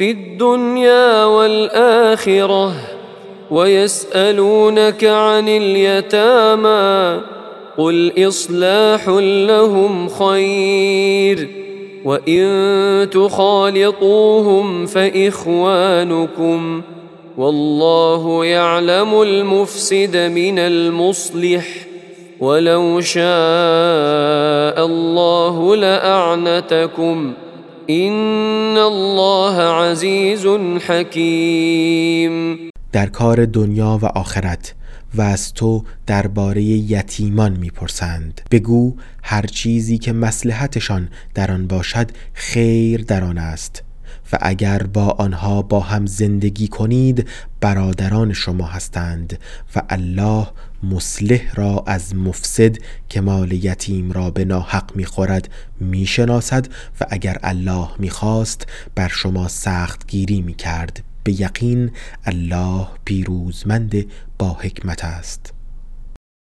في الدنيا والآخرة ويسألونك عن اليتامى قل إصلاح لهم خير وإن تخالطوهم فإخوانكم والله يعلم المفسد من المصلح ولو شاء الله لأعنتكم إن الله عزیز حکیم. در کار دنیا و آخرت و از تو درباره یتیمان میپرسند. بگو هر چیزی که مصلحتشان در آن باشد خیر در آن است و اگر با آنها با هم زندگی کنید برادران شما هستند و الله مصلح را از مفسد که مال یتیم را به ناحق میخورد میشناسد و اگر الله میخواست بر شما سخت گیری میکرد. به یقین الله پیروزمند با حکمت است.